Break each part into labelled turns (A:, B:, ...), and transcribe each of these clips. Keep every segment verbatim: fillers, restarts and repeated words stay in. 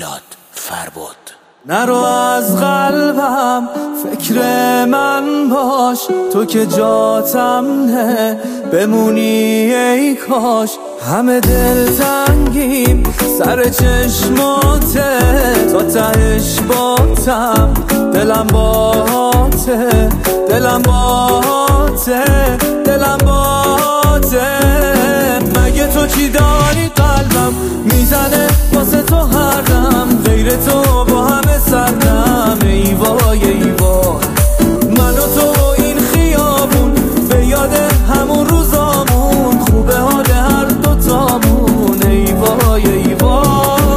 A: میلاد فرباد.
B: نرو از قلبم فکر من باش، تو که جاتم نه بمونی ای کاش. همه دل تنگیم سر چشماته، تا تهش باتم دلم باته، دلم باته، دلم باته. مگه تو چی داری قلبم میزنه واسه تو هر دم، غیر تو با همه سردم. ای وای ای وای من و تو این خیابون، به یاد همون روزامون، خوبه حال هر دوتامون. ای وای ای وای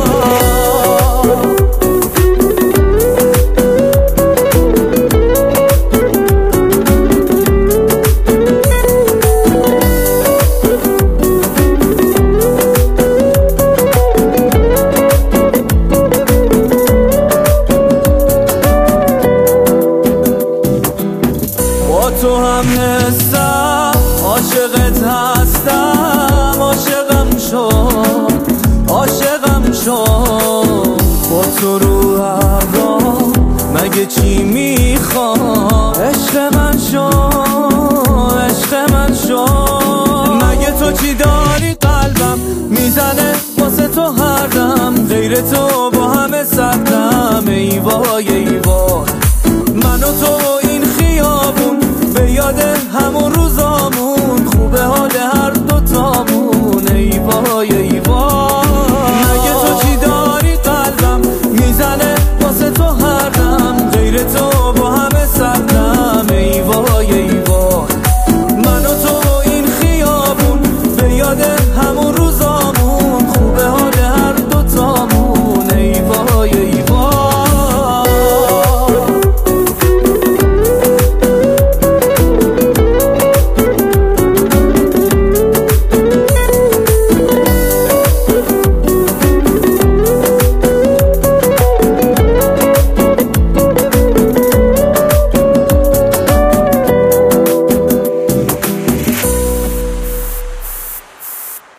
B: تو هم هستم، عاشقت هستم، عاشقم شو، عاشقم شو. با تو رو هوا مگه چی میخوام، عشق من شو، عشق من شو. مگه تو چی داری قلبم میزنه واسه تو هر دم، غیر تو با همه سردم. ای وای ای وای من و تو این خیابون، به یاد